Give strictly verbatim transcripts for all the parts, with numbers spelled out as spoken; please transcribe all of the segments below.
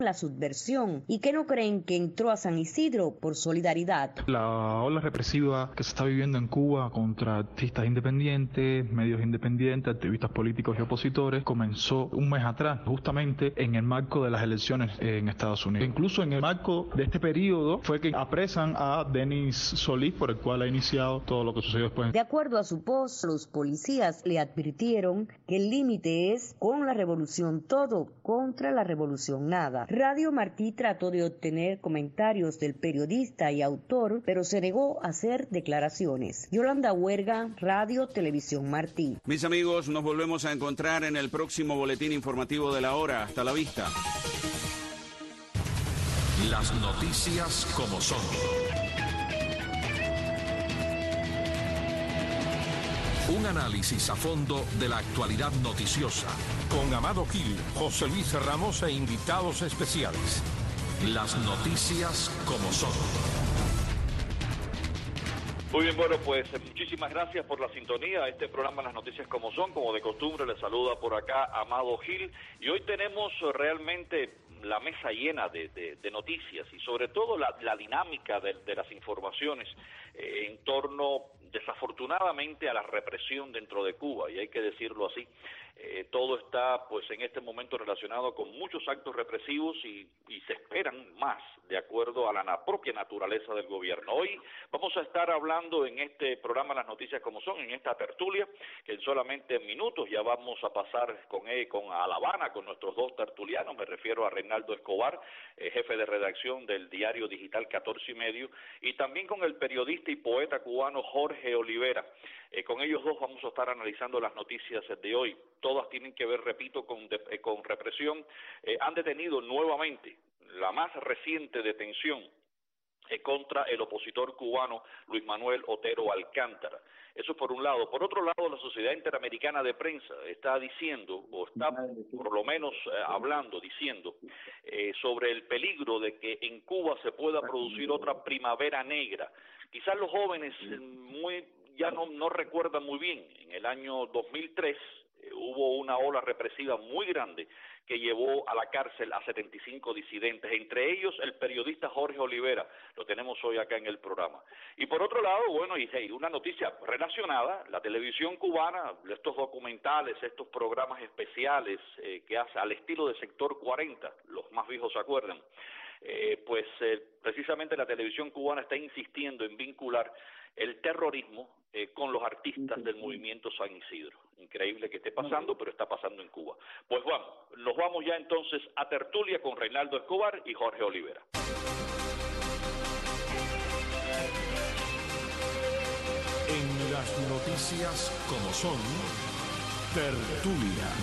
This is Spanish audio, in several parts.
la subversión y que no creen que entró a San Isidro por solidaridad. La ola represiva que se está viviendo en Cuba contra artistas independientes, medios independientes, activistas políticos y opositores comenzó un mes atrás, justamente en el marco de las elecciones en Estados Unidos. Incluso en el marco de este periodo fue que apresan a Denis Solís, por el cual ha iniciado todo lo que sucedió después. De acuerdo a su post, los policías le advirtieron que el límite es con la revolución todo, contra la revolución nada. Radio Martí trató de obtener comentarios del periodista y autor, pero se negó a hacer declaraciones. Yolanda Huerga, Radio Televisión Martí. Mis amigos, nos volvemos a encontrar en el próximo boletín informativo de la hora. Hasta la vista. Las noticias como son. Un análisis a fondo de la actualidad noticiosa. Con Amado Gil, José Luis Ramos e invitados especiales. Las noticias como son. Muy bien, bueno, pues muchísimas gracias por la sintonía a este programa Las Noticias Como Son. Como de costumbre, les saluda por acá Amado Gil. Y hoy tenemos realmente la mesa llena de, de, de noticias y sobre todo la, la dinámica de, de las informaciones eh, en torno, desafortunadamente, a la represión dentro de Cuba, y hay que decirlo así. Eh, todo está, pues, en este momento relacionado con muchos actos represivos y, y se esperan más, de acuerdo a la na propia naturaleza del gobierno. Hoy vamos a estar hablando en este programa Las Noticias Como Son, en esta tertulia, que en solamente minutos ya vamos a pasar con él, con a La Habana, con nuestros dos tertulianos. Me refiero a Reinaldo Escobar, eh, jefe de redacción del diario digital catorce y medio, y también con el periodista y poeta cubano Jorge Olivera. Eh, con ellos dos vamos a estar analizando las noticias de hoy. Todas tienen que ver, repito, con, de, eh, con represión. Eh, han detenido nuevamente la más reciente detención eh, contra el opositor cubano Luis Manuel Otero Alcántara. Eso por un lado. Por otro lado, la Sociedad Interamericana de Prensa está diciendo, o está por lo menos eh, hablando, diciendo, eh, sobre el peligro de que en Cuba se pueda producir otra primavera negra. Quizás los jóvenes eh, muy ya no, no recuerdan muy bien, en el año dos mil tres eh, hubo una ola represiva muy grande que llevó a la cárcel a setenta y cinco disidentes, entre ellos el periodista Jorge Olivera, lo tenemos hoy acá en el programa. Y por otro lado, bueno, y hey, una noticia relacionada, la televisión cubana, estos documentales, estos programas especiales eh, que hace al estilo de Sector cuarenta, los más viejos se acuerdan, eh, pues eh, precisamente la televisión cubana está insistiendo en vincular el terrorismo eh, con los artistas del movimiento San Isidro. Increíble que esté pasando, pero está pasando en Cuba. Pues vamos, nos vamos ya entonces a tertulia con Reinaldo Escobar y Jorge Olivera. En las noticias como son, tertulia.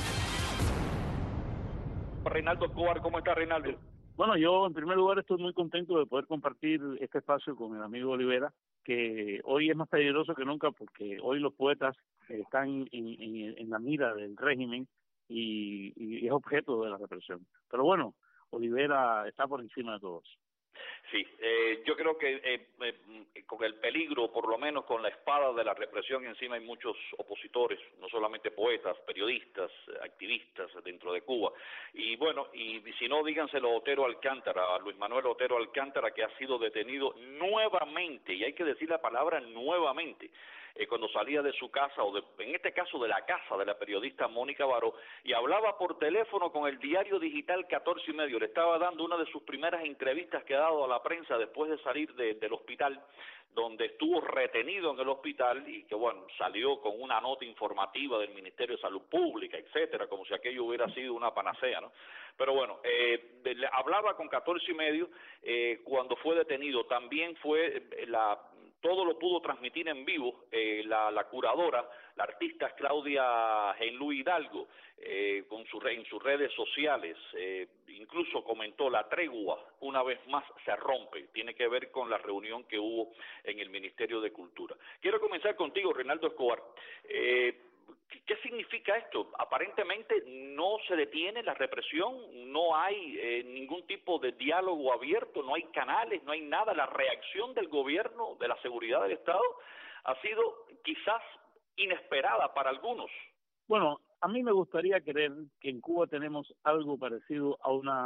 Reinaldo Escobar, ¿cómo está, Reinaldo? Bueno, yo en primer lugar estoy muy contento de poder compartir este espacio con el amigo Olivera, que hoy es más peligroso que nunca porque hoy los poetas están en, en, en la mira del régimen y, y es objeto de la represión. Pero bueno, Olivera está por encima de todos. Sí, eh, yo creo que eh, eh, con el peligro, por lo menos con la espada de la represión encima, hay muchos opositores, no solamente poetas, periodistas, activistas dentro de Cuba. Y bueno, y, y si no, díganselo a Otero Alcántara, a Luis Manuel Otero Alcántara, que ha sido detenido nuevamente, y hay que decir la palabra nuevamente, eh, cuando salía de su casa, o de, en este caso de la casa de la periodista Mónica Baró, y hablaba por teléfono con el diario digital catorce y medio, le estaba dando una de sus primeras entrevistas que ha dado a la prensa después de salir de, del hospital, donde estuvo retenido en el hospital y que, bueno, salió con una nota informativa del Ministerio de Salud Pública, etcétera, como si aquello hubiera sido una panacea, ¿no? Pero bueno, eh, de, hablaba con catorce y medio eh, cuando fue detenido. También fue eh, la... todo lo pudo transmitir en vivo eh, la, la curadora, la artista Claudia Genlu Hidalgo, eh, con su, en sus redes sociales, eh, incluso comentó: la tregua una vez más se rompe, tiene que ver con la reunión que hubo en el Ministerio de Cultura. Quiero comenzar contigo, Reinaldo Escobar. Eh, ¿Qué significa esto? Aparentemente no se detiene la represión, no hay eh, ningún tipo de diálogo abierto, no hay canales, no hay nada. La reacción del gobierno, de la seguridad del Estado, ha sido quizás inesperada para algunos. Bueno, a mí me gustaría creer que en Cuba tenemos algo parecido a una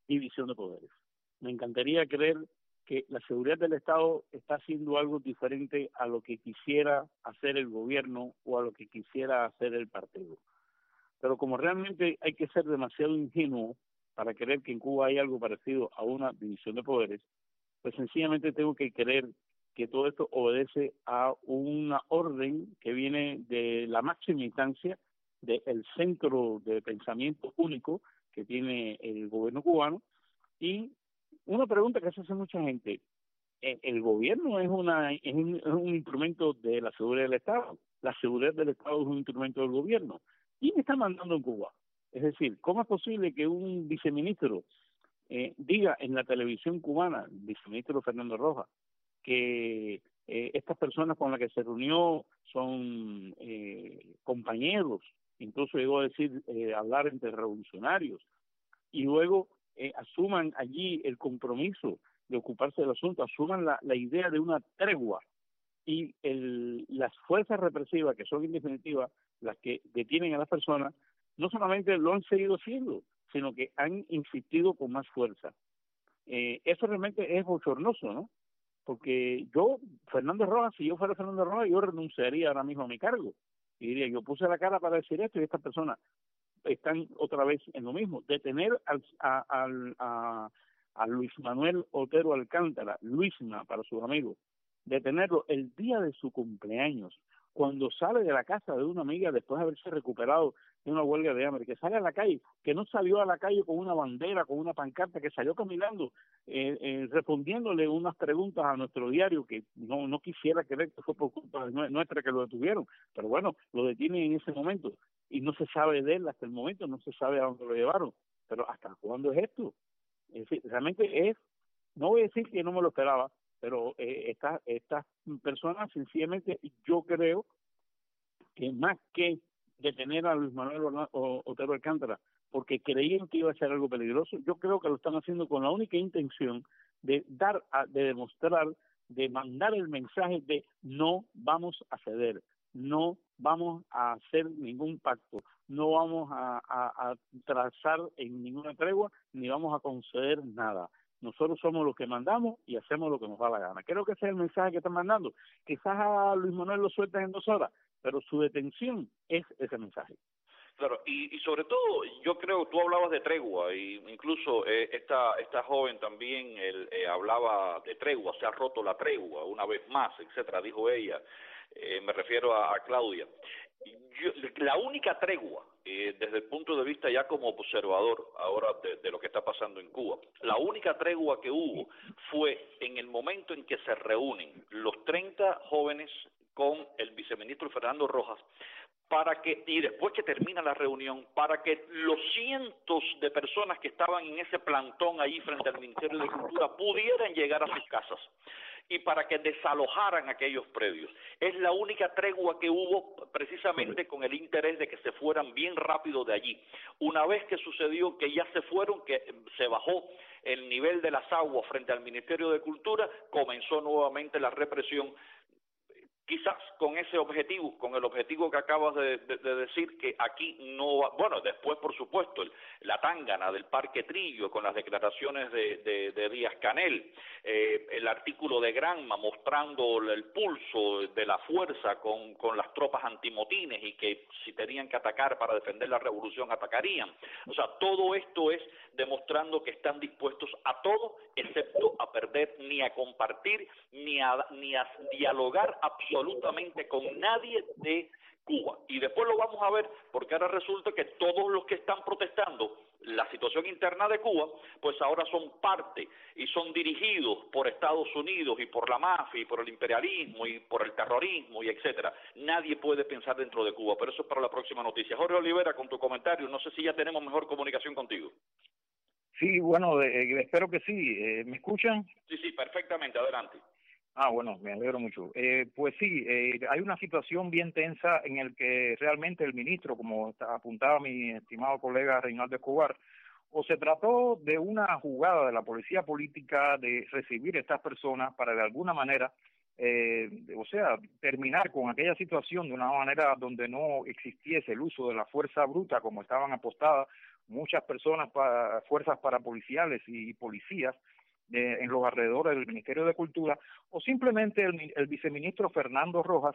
división de poderes. Me encantaría creer que la seguridad del Estado está haciendo algo diferente a lo que quisiera hacer el gobierno o a lo que quisiera hacer el partido. Pero como realmente hay que ser demasiado ingenuo para creer que en Cuba hay algo parecido a una división de poderes, pues sencillamente tengo que creer que todo esto obedece a una orden que viene de la máxima instancia del centro de pensamiento único que tiene el gobierno cubano. Y una pregunta que se hace mucha gente: el gobierno es una es un, es un instrumento de la seguridad del Estado, la seguridad del Estado es un instrumento del gobierno. ¿Quién está mandando en Cuba? Es decir, ¿cómo es posible que un viceministro eh, diga en la televisión cubana, el viceministro Fernando Rojas, que eh, estas personas con las que se reunió son eh, compañeros, incluso llegó a decir, eh, hablar entre revolucionarios, y luego eh, asuman allí el compromiso de ocuparse del asunto, asuman la, la idea de una tregua, y el, las fuerzas represivas, que son en definitiva las que detienen a las personas, no solamente lo han seguido haciendo, sino que han insistido con más fuerza. Eh, eso realmente es bochornoso, ¿no? Porque yo, Fernando Rojas, si yo fuera Fernando Rojas, yo renunciaría ahora mismo a mi cargo. Y diría, yo puse la cara para decir esto y estas personas están otra vez en lo mismo. Detener al, a, a, a, a Luis Manuel Otero Alcántara, Luisma para sus amigos, detenerlo el día de su cumpleaños, cuando sale de la casa de una amiga después de haberse recuperado de una huelga de hambre, que sale a la calle, que no salió a la calle con una bandera, con una pancarta, que salió caminando, eh, eh, respondiéndole unas preguntas a nuestro diario, que no no quisiera creer que fue por culpa nuestra que lo detuvieron, pero bueno, lo detienen en ese momento, y no se sabe de él hasta el momento, no se sabe a dónde lo llevaron, pero ¿hasta cuándo es esto? Es decir, realmente es, no voy a decir que no me lo esperaba, pero eh, estas estas personas sencillamente, yo creo que más que detener a Luis Manuel Otero Alcántara porque creían que iba a ser algo peligroso, yo creo que lo están haciendo con la única intención de dar, a, de demostrar, de mandar el mensaje de no vamos a ceder, no vamos a hacer ningún pacto, no vamos a, a, a trazar en ninguna tregua, ni vamos a conceder nada. Nosotros somos los que mandamos y hacemos lo que nos da la gana. Creo que ese es el mensaje que están mandando. Quizás a Luis Manuel lo sueltan en dos horas, pero su detención es ese mensaje. Claro, y, y sobre todo, yo creo, tú hablabas de tregua, y incluso eh, esta esta joven también él, eh, hablaba de tregua, se ha roto la tregua una vez más, etcétera, dijo ella. Eh, me refiero a, a Claudia. Yo, la única tregua, eh, desde el punto de vista ya como observador ahora de, de lo que está pasando en Cuba, la única tregua que hubo fue en el momento en que se reúnen los treinta jóvenes con el viceministro Fernando Rojas, para que, y después que termina la reunión, para que los cientos de personas que estaban en ese plantón ahí frente al Ministerio de Cultura pudieran llegar a sus casas y para que desalojaran aquellos predios. Es la única tregua que hubo precisamente con el interés de que se fueran bien rápido de allí. Una vez que sucedió que ya se fueron, que se bajó el nivel de las aguas frente al Ministerio de Cultura, comenzó nuevamente la represión, quizás con ese objetivo, con el objetivo que acabas de, de, de decir, que aquí no va, bueno, después por supuesto el, la tángana del Parque Trillo con las declaraciones de, de, de Díaz Canel, eh, el artículo de Granma mostrando el pulso de la fuerza con, con las tropas antimotines y que si tenían que atacar para defender la revolución atacarían. O sea, todo esto es demostrando que están dispuestos a todo excepto a perder, ni a compartir, ni a, ni a dialogar absolutamente con nadie de Cuba. Y después lo vamos a ver, porque ahora resulta que todos los que están protestando la situación interna de Cuba, pues ahora son parte y son dirigidos por Estados Unidos y por la mafia y por el imperialismo y por el terrorismo y etcétera. Nadie puede pensar dentro de Cuba, pero eso es para la próxima noticia. Jorge Olivera, con tu comentario, no sé si ya tenemos mejor comunicación contigo. Sí, bueno, eh, espero que sí. Eh, ¿Me escuchan? Sí, sí, perfectamente, adelante. Ah, bueno, me alegro mucho. Eh, pues sí, eh, hay una situación bien tensa en el que realmente el ministro, como apuntaba mi estimado colega Reinaldo Escobar, o se trató de una jugada de la policía política de recibir a estas personas para de alguna manera, eh, o sea, terminar con aquella situación de una manera donde no existiese el uso de la fuerza bruta como estaban apostadas, muchas personas, para, fuerzas parapoliciales y policías de, en los alrededores del Ministerio de Cultura, o simplemente el, el viceministro Fernando Rojas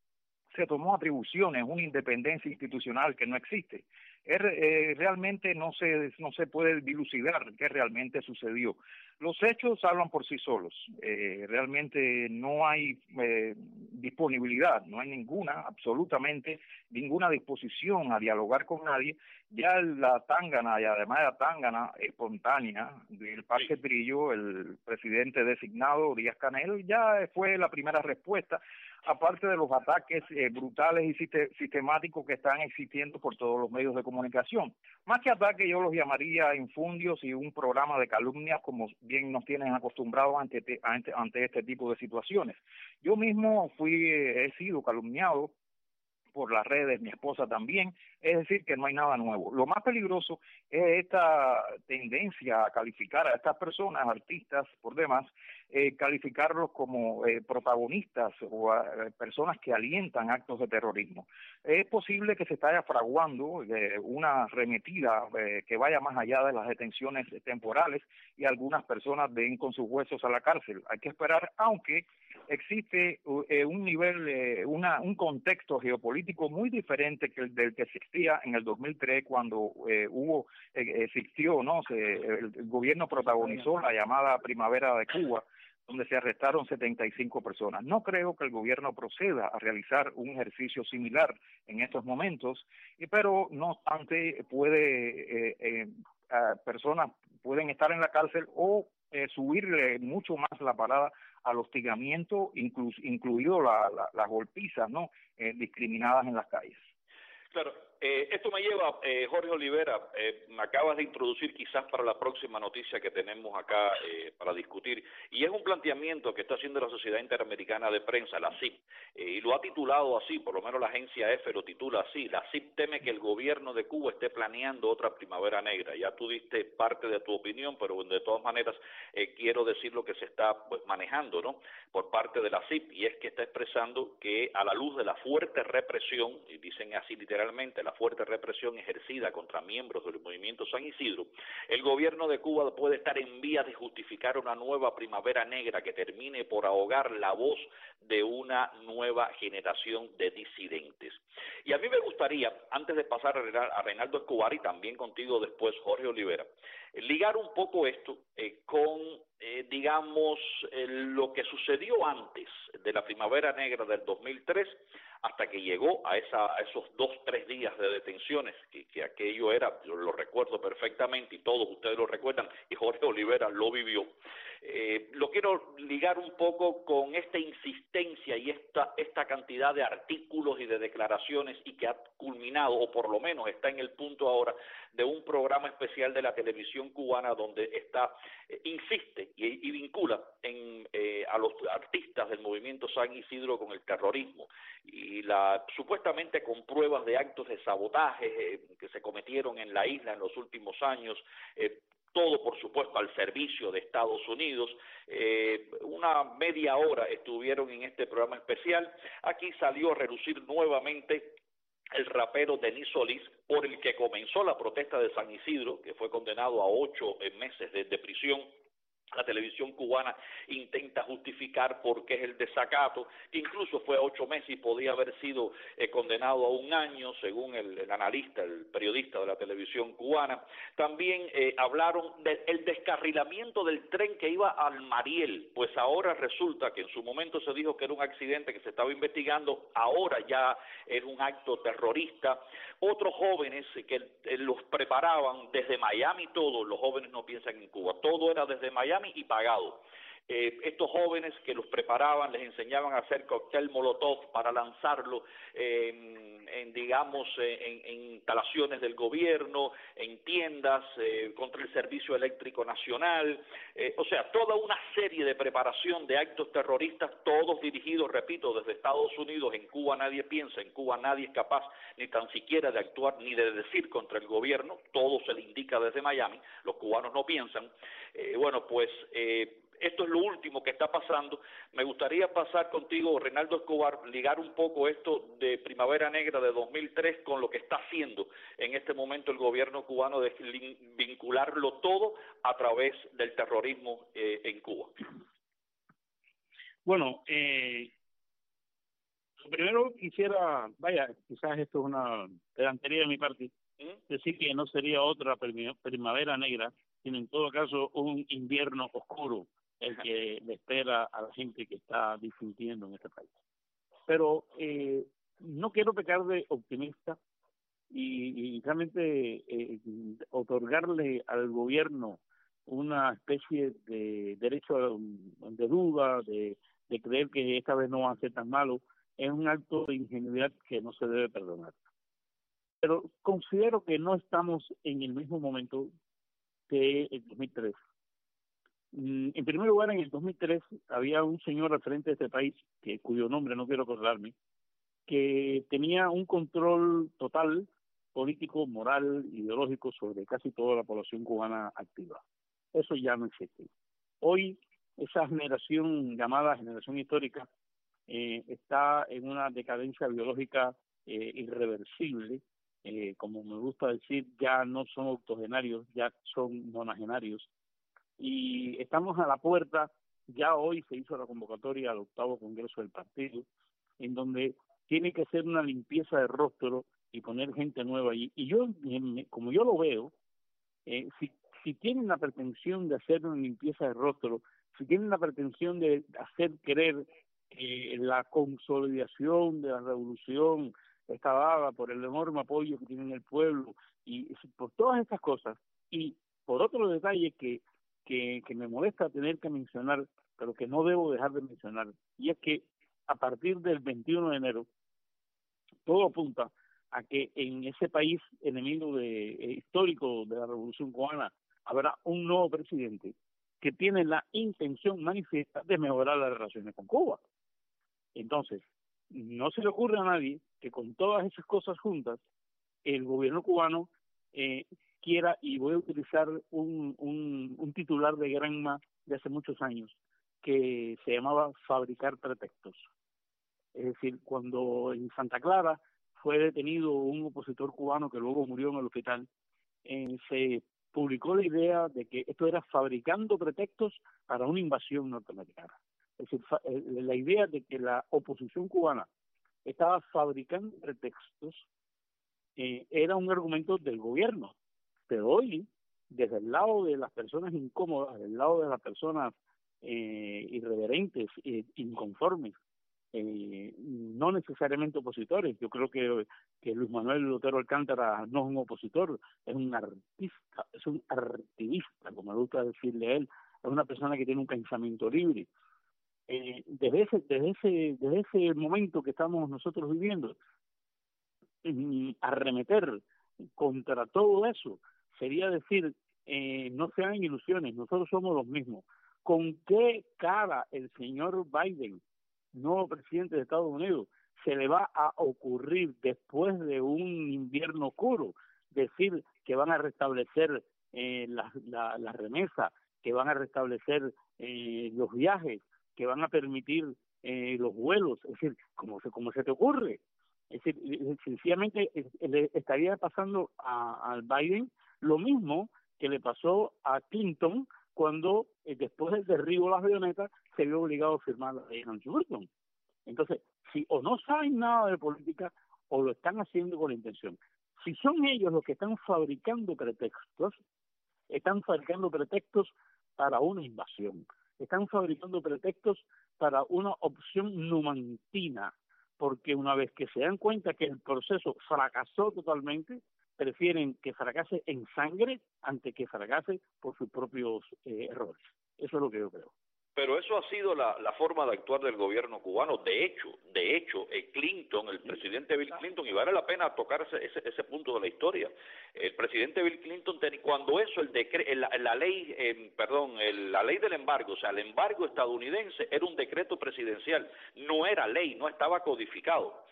se tomó atribuciones, una independencia institucional que no existe. Es, eh, realmente no se no se puede dilucidar qué realmente sucedió. Los hechos hablan por sí solos. Eh, realmente no hay eh, disponibilidad, no hay ninguna, absolutamente ninguna disposición a dialogar con nadie. Ya la tángana, y además la tángana espontánea del Parque Trillo, el presidente designado Díaz Canel, ya fue la primera respuesta, aparte de los ataques eh, brutales y sistemáticos que están existiendo por todos los medios de comunicación. Más que ataques, yo los llamaría infundios y un programa de calumnias, como bien nos tienen acostumbrados ante, ante, ante este tipo de situaciones. Yo mismo fui, he sido calumniado por las redes, mi esposa también, es decir, que no hay nada nuevo. Lo más peligroso es esta tendencia a calificar a estas personas, artistas por demás, eh, calificarlos como eh, protagonistas o a, a personas que alientan actos de terrorismo. Es posible que se esté fraguando eh, una arremetida eh, que vaya más allá de las detenciones temporales y algunas personas den con sus huesos a la cárcel. Hay que esperar, aunque existe eh, un nivel, eh, una, un contexto geopolítico muy diferente que el del que existía en el dos mil tres cuando eh, hubo, eh, existió, ¿no? Se, el, el gobierno protagonizó la llamada Primavera de Cuba, donde se arrestaron setenta y cinco personas. No creo que el gobierno proceda a realizar un ejercicio similar en estos momentos, y, pero no obstante puede, eh, eh, personas pueden estar en la cárcel o eh, subirle mucho más la parada al hostigamiento, inclu incluido la, la, las golpizas, ¿no? Eh, discriminadas en las calles. Claro, eh, esto me lleva, eh, Jorge Olivera, eh, me acabas de introducir quizás para la próxima noticia que tenemos acá eh, para discutir, y es un planteamiento que está haciendo la Sociedad Interamericana de Prensa, la C I P, eh, y lo ha titulado así, por lo menos la agencia EFE lo titula así: la C I P teme que el gobierno de Cuba esté planeando otra primavera negra. Ya tú diste parte de tu opinión, pero de todas maneras eh, quiero decir lo que se está pues manejando, ¿no?, por parte de la C I P, y es que está expresando que a la luz de la fuerte represión, y dicen así literalmente, la fuerte represión ejercida contra miembros del movimiento San Isidro, el gobierno de Cuba puede estar en vías de justificar una nueva primavera negra que termine por ahogar la voz de una nueva generación de disidentes. Y a mí me gustaría, antes de pasar a Reinaldo Escobar y también contigo después, Jorge Olivera, ligar un poco esto eh, con, eh, digamos, eh, lo que sucedió antes de la Primavera Negra del dos mil tres, hasta que llegó a, esa, a esos dos, tres días de detenciones, que, que aquello era, yo lo recuerdo perfectamente y todos ustedes lo recuerdan, y Jorge Olivera lo vivió. Eh, lo quiero ligar un poco con esta insistencia y esta, esta cantidad de artículos y de declaraciones, y que ha culminado, o por lo menos está en el punto ahora, de un programa especial de la televisión cubana donde está, eh, insiste y, y vincula en, eh, a los artistas del movimiento San Isidro con el terrorismo, y la supuestamente con pruebas de actos de sabotaje eh, que se cometieron en la isla en los últimos años, eh, todo por supuesto al servicio de Estados Unidos. Eh, una media hora estuvieron en este programa especial. Aquí salió a relucir nuevamente el rapero Denis Solís, por el que comenzó la protesta de San Isidro, que fue condenado a ocho meses de, de prisión. La televisión cubana intenta justificar por qué es el desacato, que incluso fue a ocho meses y podía haber sido eh, condenado a un año, según el, el analista, el periodista de la televisión cubana. También eh, hablaron del descarrilamiento del tren que iba al Mariel, pues ahora resulta que en su momento se dijo que era un accidente que se estaba investigando, ahora ya es un acto terrorista. Otros jóvenes que eh, los preparaban desde Miami, todos los jóvenes no piensan en Cuba, todo era desde Miami y pagado. Eh, estos jóvenes que los preparaban, les enseñaban a hacer cóctel molotov para lanzarlo eh, en, en, digamos, en, en instalaciones del gobierno, en tiendas, eh, contra el Servicio Eléctrico Nacional, eh, o sea, toda una serie de preparación de actos terroristas, todos dirigidos, repito, desde Estados Unidos. En Cuba nadie piensa, en Cuba nadie es capaz ni tan siquiera de actuar ni de decir contra el gobierno, todo se le indica desde Miami, los cubanos no piensan. Eh, bueno, pues eh, esto es lo último que está pasando. Me gustaría pasar contigo, Reinaldo Escobar, ligar un poco esto de Primavera Negra de dos mil tres con lo que está haciendo en este momento el gobierno cubano, de vincularlo todo a través del terrorismo eh, en Cuba. Bueno, eh, primero quisiera, vaya, quizás esto es una pedantería de mi parte, ¿Mm? decir que no sería otra Primavera Negra, sino en todo caso un invierno oscuro el que le espera a la gente que está disintiendo en este país. Pero eh, no quiero pecar de optimista y, y realmente eh, otorgarle al gobierno una especie de derecho de duda, de, de creer que esta vez no va a ser tan malo, es un acto de ingenuidad que no se debe perdonar. Pero considero que no estamos en el mismo momento que en dos mil tres. En primer lugar, en el dos mil tres había un señor al frente de este país, que cuyo nombre no quiero acordarme, que tenía un control total, político, moral, ideológico, sobre casi toda la población cubana activa. Eso ya no existe. Hoy, esa generación llamada generación histórica eh, está en una decadencia biológica eh, irreversible. Eh, como me gusta decir, ya no son octogenarios, ya son nonagenarios. Y estamos a la puerta, ya hoy se hizo la convocatoria al octavo Congreso del Partido, en donde tiene que hacer una limpieza de rostro y poner gente nueva allí. Y yo, como yo lo veo, eh, si, si tienen la pretensión de hacer una limpieza de rostro, si tienen la pretensión de hacer creer que la consolidación de la revolución está dada por el enorme apoyo que tiene el pueblo, y por todas estas cosas, y por otro detalle que Que, que me molesta tener que mencionar, pero que no debo dejar de mencionar, y es que a partir del veintiuno de enero todo apunta a que en ese país enemigo de, eh, histórico de la Revolución Cubana habrá un nuevo presidente que tiene la intención manifiesta de mejorar las relaciones con Cuba. Entonces, no se le ocurre a nadie que con todas esas cosas juntas el gobierno cubano eh, quiera, y voy a utilizar un, un, un titular de Granma de hace muchos años, que se llamaba fabricar pretextos. Es decir, cuando en Santa Clara fue detenido un opositor cubano que luego murió en el hospital, eh, se publicó la idea de que esto era fabricando pretextos para una invasión norteamericana. Es decir, fa- la idea de que la oposición cubana estaba fabricando pretextos eh, era un argumento del gobierno. Pero hoy, desde el lado de las personas incómodas, del lado de las personas eh, irreverentes, eh, inconformes, eh, no necesariamente opositores. Yo creo que, que Luis Manuel Lutero Alcántara no es un opositor, es un artista, es un artivista, como me gusta decirle a él, es una persona que tiene un pensamiento libre. Eh, desde ese, desde ese, desde ese momento que estamos nosotros viviendo, arremeter contra todo eso sería decir, eh, no se hagan ilusiones, nosotros somos los mismos. ¿Con qué cara el señor Biden, nuevo presidente de Estados Unidos, se le va a ocurrir después de un invierno oscuro decir que van a restablecer eh, la, la, la remesa, que van a restablecer eh, los viajes, que van a permitir eh, los vuelos? Es decir, ¿cómo se, cómo se te ocurre? Es decir, sencillamente le estaría pasando a, a Biden lo mismo que le pasó a Clinton cuando eh, después del derribo de las avionetas se vio obligado a firmar la ley Hans-Burton. Entonces, si o no saben nada de política o lo están haciendo con la intención. Si son ellos los que están fabricando pretextos, están fabricando pretextos para una invasión, están fabricando pretextos para una opción numantina, porque una vez que se dan cuenta que el proceso fracasó totalmente, prefieren que fracase en sangre antes que fracase por sus propios eh, errores. Eso es lo que yo creo. Pero eso ha sido la, la forma de actuar del gobierno cubano. De hecho, de hecho, eh, Clinton, el presidente Bill Clinton, y vale la pena tocar ese, ese, ese punto de la historia. El presidente Bill Clinton, ten, cuando eso, el decre, la, la ley, eh, perdón, el, la ley del embargo, o sea, el embargo estadounidense era un decreto presidencial, no era ley, no estaba codificado.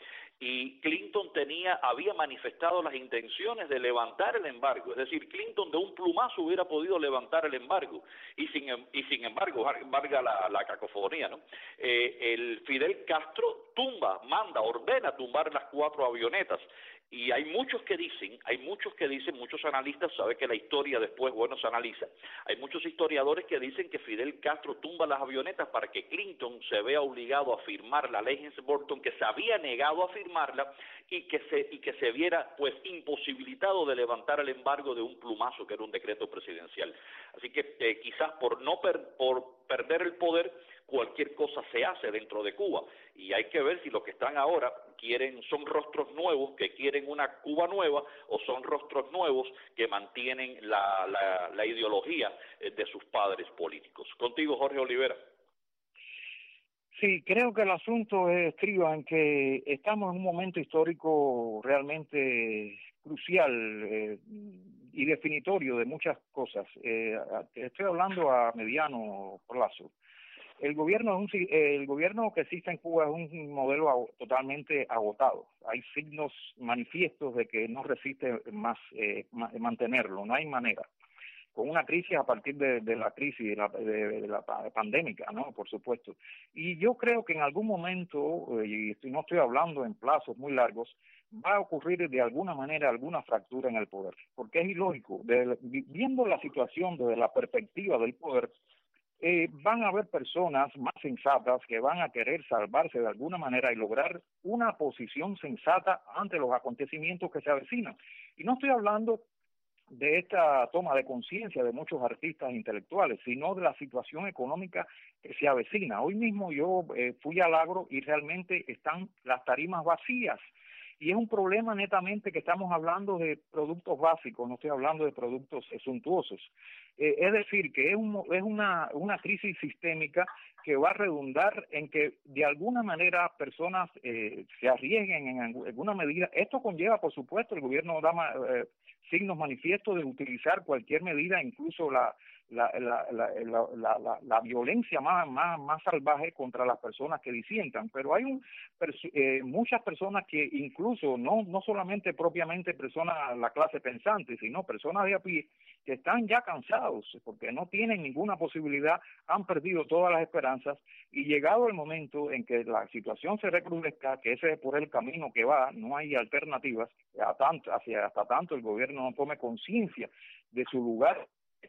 y Clinton tenía, había manifestado las intenciones de levantar el embargo, es decir, Clinton de un plumazo hubiera podido levantar el embargo, y sin, y sin embargo, valga la, la cacofonía, ¿no? Eh, el Fidel Castro tumba, manda, ordena tumbar las cuatro avionetas, y hay muchos que dicen, hay muchos que dicen, muchos analistas, sabe que la historia después, bueno, se analiza, hay muchos historiadores que dicen que Fidel Castro tumba las avionetas para que Clinton se vea obligado a firmar la ley Helms-Burton, que se había negado a firmarla, y que se y que se viera pues imposibilitado de levantar el embargo de un plumazo, que era un decreto presidencial. Así que eh, quizás por no per, por perder el poder, cualquier cosa se hace dentro de Cuba, y hay que ver si los que están ahora quieren, son rostros nuevos que quieren una Cuba nueva, o son rostros nuevos que mantienen la, la, la ideología de sus padres políticos. Contigo, Jorge Olivera. Sí, creo que el asunto estriba en que estamos en un momento histórico realmente crucial eh, y definitorio de muchas cosas. Eh, estoy hablando a mediano plazo. El gobierno, es un, el gobierno que existe en Cuba es un modelo totalmente agotado. Hay signos manifiestos de que no resiste más eh, mantenerlo, no hay manera. Con una crisis a partir de, de la crisis de la, de, de la pandémica, ¿no? Por supuesto. Y yo creo que en algún momento, y estoy, no estoy hablando en plazos muy largos, va a ocurrir de alguna manera alguna fractura en el poder, porque es ilógico. De, viendo la situación desde la perspectiva del poder, eh, van a haber personas más sensatas que van a querer salvarse de alguna manera y lograr una posición sensata ante los acontecimientos que se avecinan. Y no estoy hablando de esta toma de conciencia de muchos artistas intelectuales, sino de la situación económica que se avecina. Hoy mismo yo eh, fui al agro y realmente están las tarimas vacías, y es un problema netamente que estamos hablando de productos básicos, no estoy hablando de productos suntuosos. Eh, es decir, que es, un, es una, una crisis sistémica que va a redundar en que de alguna manera personas eh, se arriesguen en alguna medida. Esto conlleva, por supuesto, el gobierno da eh, signos manifiestos de utilizar cualquier medida, incluso la la la la, la, la, la, la violencia más, más más salvaje contra las personas que disientan, pero hay un, eh, muchas personas que incluso no no solamente propiamente personas la clase pensante, sino personas de a pie que están ya cansados porque no tienen ninguna posibilidad, han perdido todas las esperanzas, y llegado el momento en que la situación se recrudezca, que ese es por el camino que va, no hay alternativas, a tanto, hacia hasta tanto el gobierno no tome conciencia de su lugar,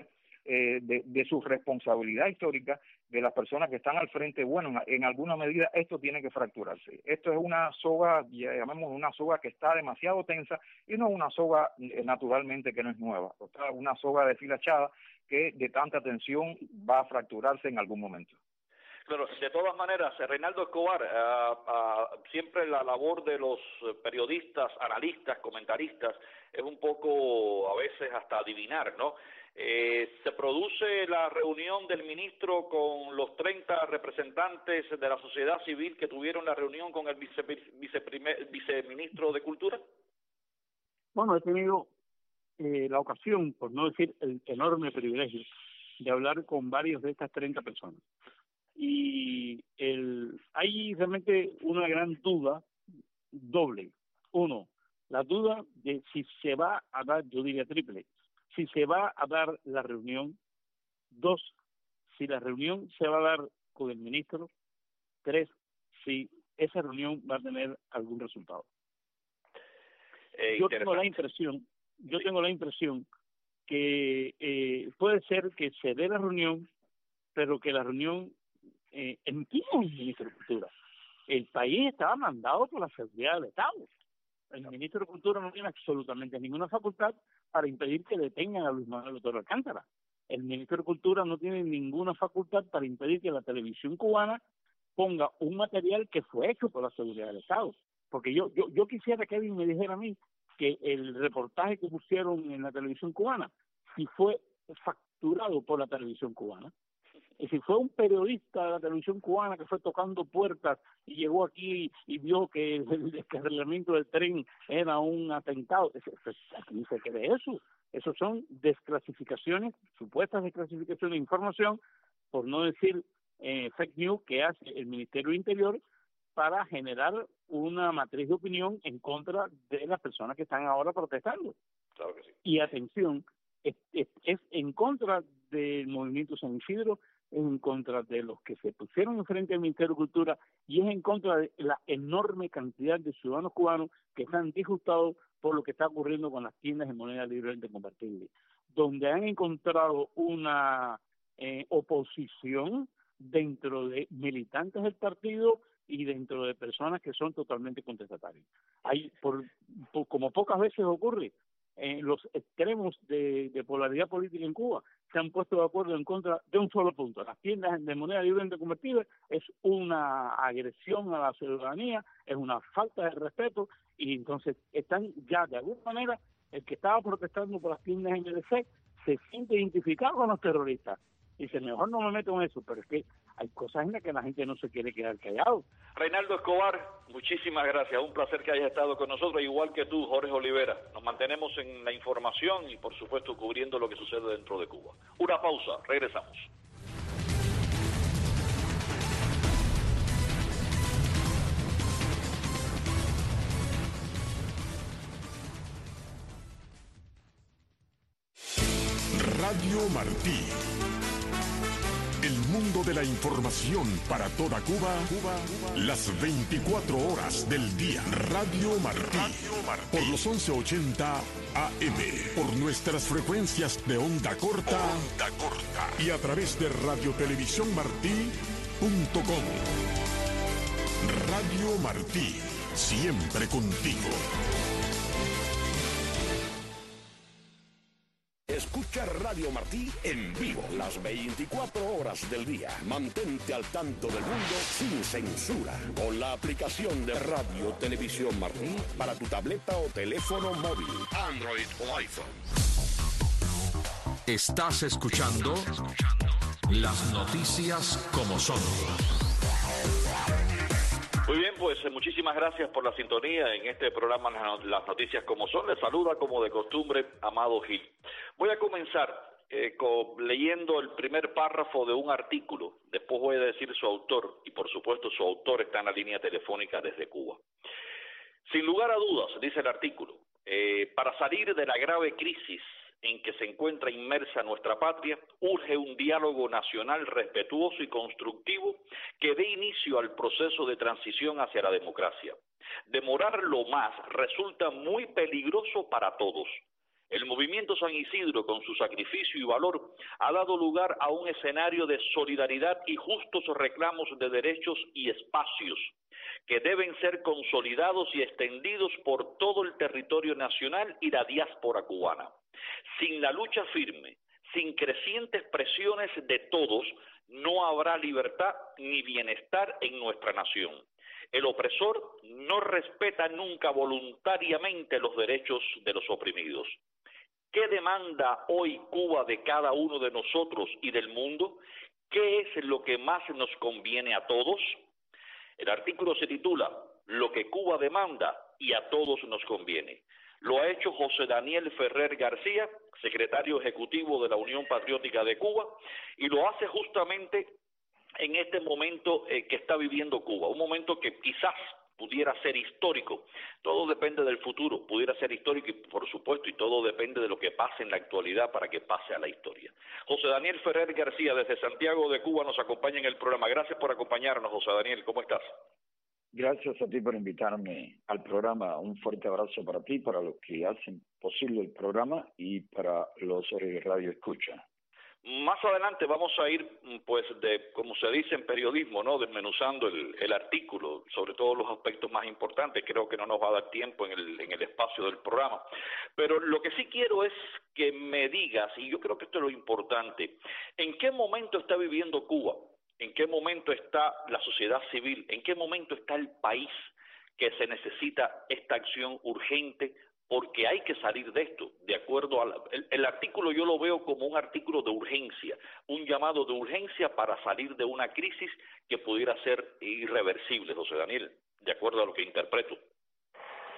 eh, de, de su responsabilidad histórica, de las personas que están al frente. Bueno, en, en alguna medida esto tiene que fracturarse. Esto es una soga, llamemos una soga que está demasiado tensa, y no una soga eh, naturalmente que no es nueva, o sea, una soga deshilachada que de tanta tensión va a fracturarse en algún momento. Claro, de todas maneras, Reinaldo Escobar, uh, uh, siempre la labor de los periodistas, analistas, comentaristas, es un poco, a veces, hasta adivinar, ¿no? Eh, se produce la reunión del ministro con los treinta representantes de la sociedad civil que tuvieron la reunión con el vice, viceprimer, viceministro de Cultura. Bueno, he tenido eh, la ocasión, por no decir el enorme privilegio, de hablar con varios de estas treinta personas. Y el, hay realmente una gran duda doble. Uno, la duda de si se va a dar, yo diría triple, si se va a dar la reunión. Dos, si la reunión se va a dar con el ministro. Tres, si esa reunión va a tener algún resultado. Eh, yo tengo la impresión, yo sí. tengo la impresión que eh, puede ser que se dé la reunión, pero que la reunión eh, empiece el ministro de Cultura. El país estaba mandado por la seguridad del Estado. El ministro de Cultura no tiene absolutamente ninguna facultad para impedir que detengan a Luis Manuel Otero Alcántara. El ministro de Cultura no tiene ninguna facultad para impedir que la televisión cubana ponga un material que fue hecho por la seguridad del Estado. Porque yo yo yo quisiera que Kevin me dijera a mí que el reportaje que pusieron en la televisión cubana, si fue facturado por la televisión cubana, y si fue un periodista de la televisión cubana que fue tocando puertas y llegó aquí y vio que el descarrilamiento del tren era un atentado, aquí se cree eso. Esos son desclasificaciones, supuestas desclasificaciones de información, por no decir eh, fake news, que hace el Ministerio del Interior para generar una matriz de opinión en contra de las personas que están ahora protestando. Claro que sí. Y atención, es, es, es en contra del movimiento San Isidro, es en contra de los que se pusieron enfrente al Ministerio de Cultura y es en contra de la enorme cantidad de ciudadanos cubanos que están disgustados por lo que está ocurriendo con las tiendas de moneda libremente convertible, donde han encontrado una eh, oposición dentro de militantes del partido y dentro de personas que son totalmente contestatarias. Hay, por, por, como pocas veces ocurre, eh, los extremos de, de polaridad política en Cuba se han puesto de acuerdo en contra de un solo punto. Las tiendas de moneda libremente convertible es una agresión a la ciudadanía, es una falta de respeto, y entonces están ya de alguna manera, el que estaba protestando por las tiendas M D C se siente identificado con los terroristas. Dice, mejor no me meto en eso, pero es que hay cosas en las que la gente no se quiere quedar callado. Reinaldo Escobar, muchísimas gracias. Un placer que hayas estado con nosotros, igual que tú, Jorge Olivera. Nos mantenemos en la información y, por supuesto, cubriendo lo que sucede dentro de Cuba. Una pausa, regresamos. Radio Martí. El mundo de la información para toda Cuba, Cuba, las veinticuatro horas del día. Radio Martí. Radio Martí. Por los once ochenta A M. Por nuestras frecuencias de onda corta. Onda corta. Y a través de radiotelevisiónmartí punto com. Radio Martí. Siempre contigo. Escucha Radio Martí en vivo las veinticuatro horas del día. Mantente al tanto del mundo sin censura con la aplicación de Radio Televisión Martí para tu tableta o teléfono móvil, Android o iPhone. Estás escuchando las noticias como son. Muy bien, pues muchísimas gracias por la sintonía en este programa Las Noticias Como Son. Les saluda, como de costumbre, Amado Gil. Voy a comenzar eh, con, leyendo el primer párrafo de un artículo. Después voy a decir su autor, y por supuesto su autor está en la línea telefónica desde Cuba. Sin lugar a dudas, dice el artículo, eh, para salir de la grave crisis en que se encuentra inmersa nuestra patria, urge un diálogo nacional respetuoso y constructivo que dé inicio al proceso de transición hacia la democracia. Demorarlo más resulta muy peligroso para todos. El movimiento San Isidro, con su sacrificio y valor, ha dado lugar a un escenario de solidaridad y justos reclamos de derechos y espacios que deben ser consolidados y extendidos por todo el territorio nacional y la diáspora cubana. Sin la lucha firme, sin crecientes presiones de todos, no habrá libertad ni bienestar en nuestra nación. El opresor no respeta nunca voluntariamente los derechos de los oprimidos. ¿Qué demanda hoy Cuba de cada uno de nosotros y del mundo? ¿Qué es lo que más nos conviene a todos? El artículo se titula Lo que Cuba demanda y a todos nos conviene. Lo ha hecho José Daniel Ferrer García, secretario ejecutivo de la Unión Patriótica de Cuba, y lo hace justamente en este momento eh, que está viviendo Cuba, un momento que quizás pudiera ser histórico. Todo depende del futuro, pudiera ser histórico, y por supuesto, y todo depende de lo que pase en la actualidad para que pase a la historia. José Daniel Ferrer García, desde Santiago de Cuba, nos acompaña en el programa. Gracias por acompañarnos, José Daniel. ¿Cómo estás? Gracias a ti por invitarme al programa. Un fuerte abrazo para ti, para los que hacen posible el programa y para los Radio Escucha. Más adelante vamos a ir, pues, de, como se dice en periodismo, ¿no?, desmenuzando el, el artículo, sobre todo los aspectos más importantes. Creo que no nos va a dar tiempo en el, en el espacio del programa. Pero lo que sí quiero es que me digas, y yo creo que esto es lo importante, ¿en qué momento está viviendo Cuba? ¿En qué momento está la sociedad civil? ¿En qué momento está el país que se necesita esta acción urgente? Porque hay que salir de esto, de acuerdo al el, el artículo. Yo lo veo como un artículo de urgencia, un llamado de urgencia para salir de una crisis que pudiera ser irreversible, José Daniel, de acuerdo a lo que interpreto.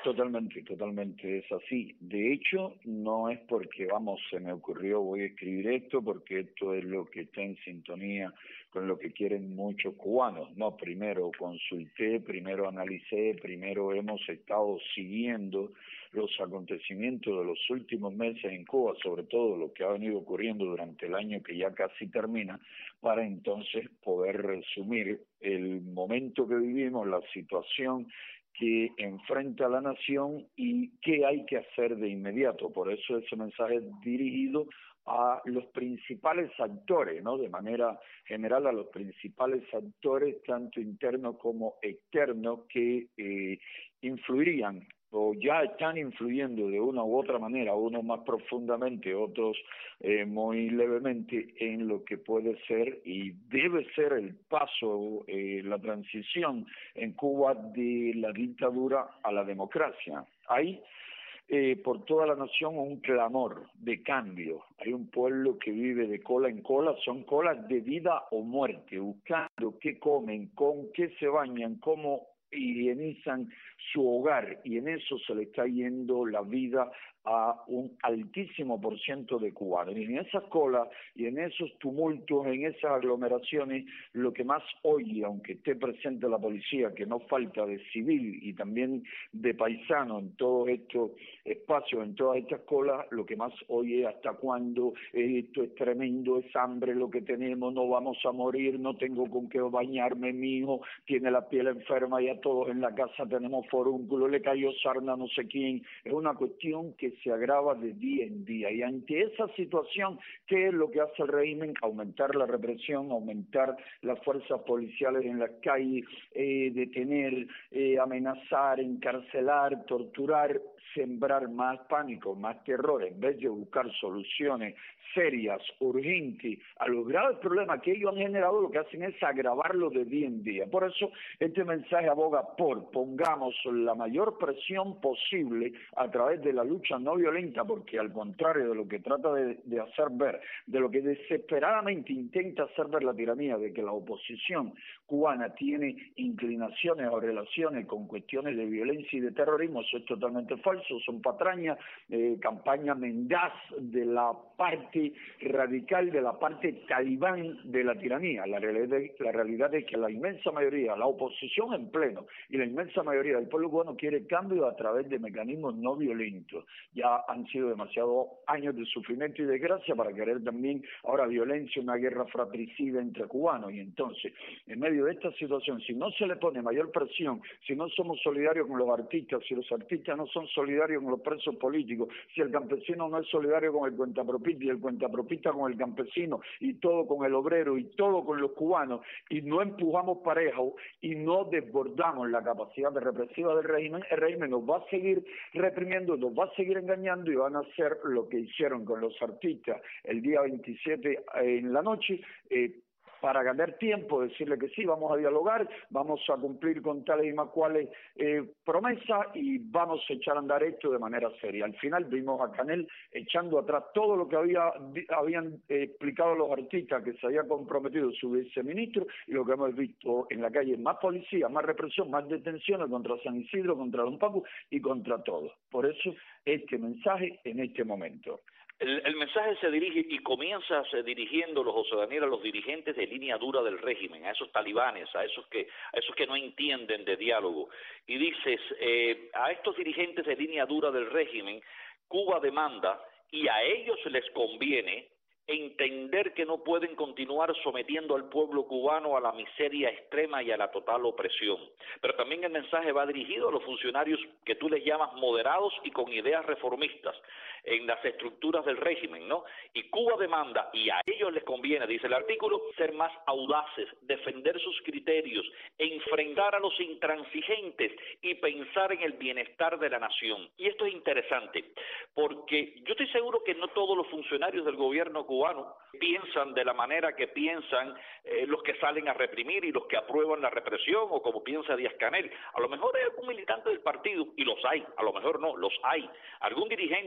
Totalmente, totalmente es así. De hecho, no es porque, vamos, se me ocurrió, voy a escribir esto, porque esto es lo que está en sintonía con lo que quieren muchos cubanos. No, primero consulté, primero analicé, primero hemos estado siguiendo los acontecimientos de los últimos meses en Cuba, sobre todo lo que ha venido ocurriendo durante el año que ya casi termina, para entonces poder resumir el momento que vivimos, la situación que enfrenta a la nación y qué hay que hacer de inmediato. Por eso ese mensaje es dirigido a los principales actores, ¿no? De manera general a los principales actores, tanto internos como externos, que eh, influirían o ya están influyendo de una u otra manera, unos más profundamente, otros eh, muy levemente, en lo que puede ser y debe ser el paso, eh, la transición en Cuba de la dictadura a la democracia. Hay eh, por toda la nación un clamor de cambio. Hay un pueblo que vive de cola en cola, son colas de vida o muerte, buscando qué comen, con qué se bañan, cómo higienizan su hogar, y en eso se le está yendo la vida a un altísimo por ciento de cubanos. Y en esas colas y en esos tumultos, en esas aglomeraciones, lo que más oye, aunque esté presente la policía, que no falta de civil y también de paisano en todos estos espacios, en todas estas colas, lo que más oye hasta cuándo, esto es tremendo, es hambre lo que tenemos, no vamos a morir, no tengo con qué bañarme, mi hijo tiene la piel enferma, ya todos en la casa tenemos forúnculo, le cayó sarna a no sé quién. Es una cuestión que se agrava de día en día, y ante esa situación, ¿qué es lo que hace el régimen? Aumentar la represión, aumentar las fuerzas policiales en las calles, eh, detener, eh, amenazar, encarcelar, torturar, sembrar más pánico, más terror, en vez de buscar soluciones serias, urgentes a los graves problemas que ellos han generado. Lo que hacen es agravarlo de día en día. Por eso este mensaje aboga por pongamos la mayor presión posible a través de la lucha no violenta, porque al contrario de lo que trata de, de hacer ver, de lo que desesperadamente intenta hacer ver la tiranía, de que la oposición cubana tiene inclinaciones o relaciones con cuestiones de violencia y de terrorismo, eso es totalmente falso, son patrañas, eh, campaña mendaz de la parte radical, de la parte talibán de la tiranía. La realidad, la realidad es que la inmensa mayoría, la oposición en pleno y la inmensa mayoría del pueblo cubano quiere cambio a través de mecanismos no violentos. Ya han sido demasiados años de sufrimiento y desgracia para querer también ahora violencia, una guerra fratricida entre cubanos. Y entonces, en medio de esta situación, si no se le pone mayor presión, si no somos solidarios con los artistas, si los artistas no son solidarios con los presos políticos, si el campesino no es solidario con el cuentapropista y el cuentapropista con el campesino, y todo con el obrero y todo con los cubanos, y no empujamos parejo y no desbordamos la capacidad de represiva del régimen, el régimen nos va a seguir reprimiendo, nos va a seguir engañando, y van a hacer lo que hicieron con los artistas el día veintisiete en la noche, eh, para ganar tiempo, decirle que sí, vamos a dialogar, vamos a cumplir con tales y más cuales eh, promesas, y vamos a echar a andar esto de manera seria. Al final vimos a Canel echando atrás todo lo que había habían eh, explicado los artistas, que se había comprometido su viceministro, y lo que hemos visto en la calle, más policía, más represión, más detenciones contra San Isidro, contra Don Paco y contra todos. Por eso este mensaje en este momento. El, el mensaje se dirige y comienza se dirigiéndolo, José Daniel, a los dirigentes de línea dura del régimen, a esos talibanes, a esos que a esos que no entienden de diálogo. Y dices, eh, a estos dirigentes de línea dura del régimen, Cuba demanda, y a ellos les conviene, entender que no pueden continuar sometiendo al pueblo cubano a la miseria extrema y a la total opresión. Pero también el mensaje va dirigido a los funcionarios que tú les llamas moderados y con ideas reformistas en las estructuras del régimen, ¿no? Y Cuba demanda, y a ellos les conviene, dice el artículo, ser más audaces, defender sus criterios, enfrentar a los intransigentes y pensar en el bienestar de la nación. Y esto es interesante, porque yo estoy seguro que no todos los funcionarios del gobierno cubano cubano piensan de la manera que piensan eh, los que salen a reprimir y los que aprueban la represión, o como piensa Díaz-Canel. A lo mejor hay algún militante del partido, y los hay, a lo mejor no, los hay, algún dirigente de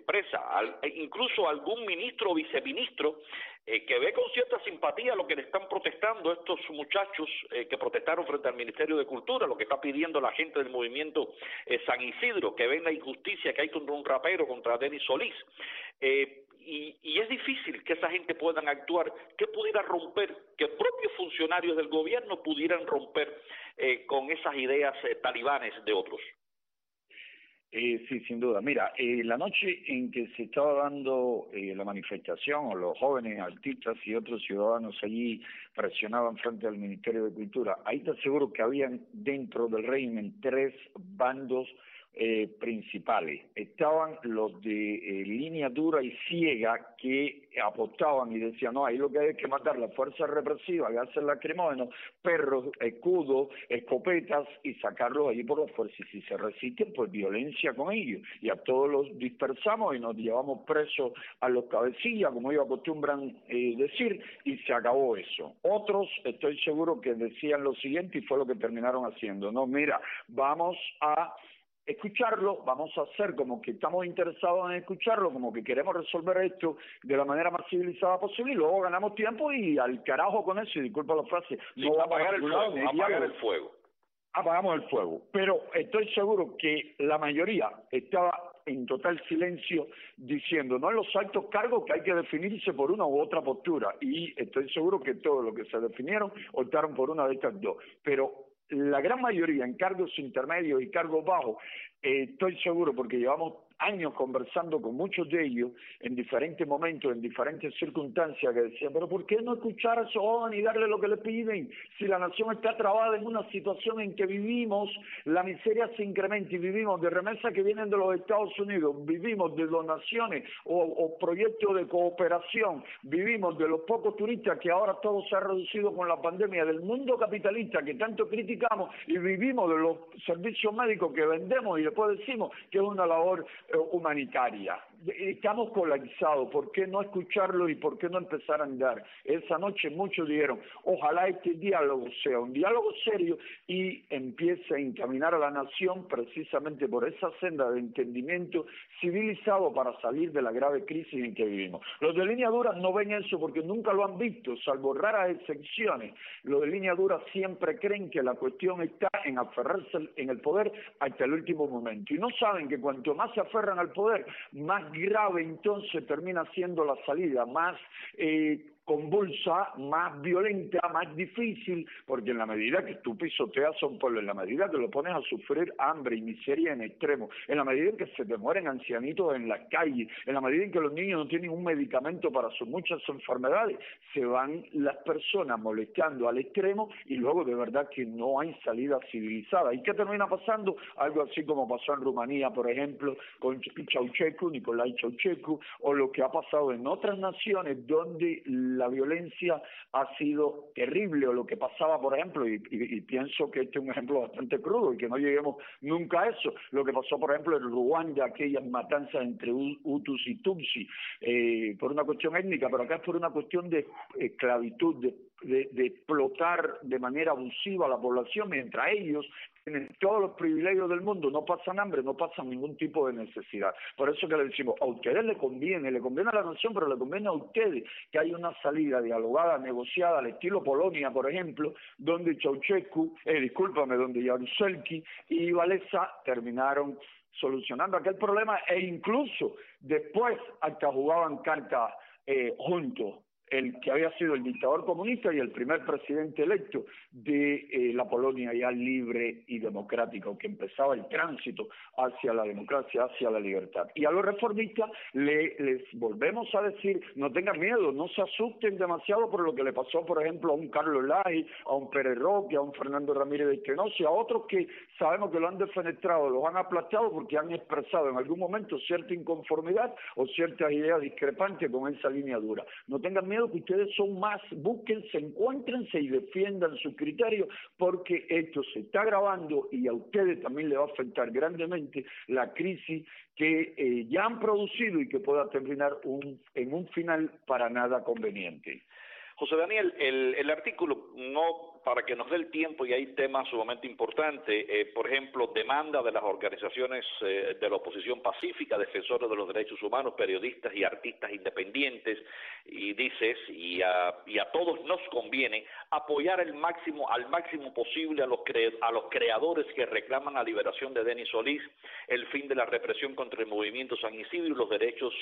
expresa, al, incluso algún ministro o viceministro eh, que ve con cierta simpatía lo que le están protestando estos muchachos eh, que protestaron frente al Ministerio de Cultura, lo que está pidiendo la gente del movimiento eh, San Isidro, que ven la injusticia que hay contra un rapero, contra Denis Solís. Eh, y, y es difícil que esa gente puedan actuar, que pudiera romper, que propios funcionarios del gobierno pudieran romper eh, con esas ideas eh, talibanes de otros. Eh, sí, sin duda. Mira, eh, la noche en que se estaba dando eh, la manifestación, o los jóvenes artistas y otros ciudadanos allí presionaban frente al Ministerio de Cultura, ahí te aseguro que habían dentro del régimen tres bandos eh, principales. Estaban los de eh, línea dura y ciega, que apostaban y decían, no, ahí lo que hay es que matar la fuerza represiva, gases lacrimógenos, perros, escudos, escopetas, y sacarlos allí por la fuerza. Y si se resisten, pues violencia con ellos. Y a todos los dispersamos y nos llevamos presos a los cabecillas, como ellos acostumbran eh, decir, y se acabó eso. Otros, estoy seguro que decían lo siguiente, y fue lo que terminaron haciendo, no, mira, vamos a escucharlo, vamos a hacer como que estamos interesados en escucharlo, como que queremos resolver esto de la manera más civilizada posible, y luego ganamos tiempo y al carajo con eso, y disculpa la frase, sí, no va a apagar el fuego, no apagar el fuego. Apagamos el fuego, pero estoy seguro que la mayoría estaba en total silencio diciendo, no en los altos cargos, que hay que definirse por una u otra postura, y estoy seguro que todos los que se definieron optaron por una de estas dos, pero la gran mayoría en cargos intermedios y cargos bajos, eh, estoy seguro, porque llevamos años conversando con muchos de ellos en diferentes momentos, en diferentes circunstancias, que decían, pero ¿por qué no escuchar a esos jóvenes y darle lo que le piden? Si la nación está trabada en una situación en que vivimos, la miseria se incrementa y vivimos de remesas que vienen de los Estados Unidos, vivimos de donaciones o, o proyectos de cooperación, vivimos de los pocos turistas, que ahora todo se ha reducido con la pandemia, del mundo capitalista que tanto criticamos, y vivimos de los servicios médicos que vendemos y después decimos que es una labor humanitaria. Estamos colapsados, ¿por qué no escucharlo y por qué no empezar a andar? Esa noche muchos dijeron, ojalá este diálogo sea un diálogo serio y empiece a encaminar a la nación precisamente por esa senda de entendimiento civilizado para salir de la grave crisis en que vivimos. Los de línea dura no ven eso porque nunca lo han visto, salvo raras excepciones. Los de línea dura siempre creen que la cuestión está en aferrarse en el poder hasta el último momento, y no saben que cuanto más se aferran al poder, más grave entonces termina siendo la salida, más eh, convulsa, más violenta, más difícil, porque en la medida que tú pisoteas a un pueblo, en la medida que lo pones a sufrir hambre y miseria en extremo, en la medida en que se te mueren ancianitos en las calles, en la medida en que los niños no tienen un medicamento para sus muchas enfermedades, se van las personas molestando al extremo, y luego de verdad que no hay salida civilizada. ¿Y qué termina pasando? Algo así como pasó en Rumanía, por ejemplo, con Ceausescu, Nicolae Ceausescu, o lo que ha pasado en otras naciones donde la violencia ha sido terrible, o lo que pasaba, por ejemplo, y, y, y pienso que este es un ejemplo bastante crudo y que no lleguemos nunca a eso, lo que pasó, por ejemplo, en Ruanda, aquellas matanzas entre Hutus y Tutsi, eh, por una cuestión étnica, pero acá es por una cuestión de esclavitud, de, de, de explotar de manera abusiva a la población, mientras ellos tienen todos los privilegios del mundo, no pasan hambre, no pasan ningún tipo de necesidad. Por eso que le decimos, a ustedes le conviene, le conviene a la nación, pero le conviene a ustedes que haya una salida dialogada, negociada, al estilo Polonia, por ejemplo, donde Ceausescu, eh, discúlpame, donde Jaruzelski y Walesa terminaron solucionando aquel problema, e incluso después hasta jugaban cartas eh, juntos, el que había sido el dictador comunista y el primer presidente electo de eh, la Polonia ya libre y democrática, que empezaba el tránsito hacia la democracia, hacia la libertad. Y a los reformistas le, les volvemos a decir, no tengan miedo, no se asusten demasiado por lo que le pasó, por ejemplo, a un Carlos Lage, a un Pérez Roque, a un Fernando Ramírez de Espinosa, y a otros que sabemos que lo han defenestrado, los han aplastado porque han expresado en algún momento cierta inconformidad o ciertas ideas discrepantes con esa línea dura. No tengan miedo, que ustedes son más, búsquense, encuéntrense y defiendan sus criterios, porque esto se está agravando y a ustedes también les va a afectar grandemente la crisis que eh, ya han producido y que pueda terminar un, en un final para nada conveniente. José Daniel, el, el artículo no no, para que nos dé el tiempo, y hay temas sumamente importantes, eh, por ejemplo, demanda de las organizaciones eh, de la oposición pacífica, defensores de los derechos humanos, periodistas y artistas independientes, y dices, y a, y a todos nos conviene apoyar el máximo, al máximo posible a los, cre, a los creadores que reclaman la liberación de Denis Solís, el fin de la represión contra el movimiento San Isidro y los derechos,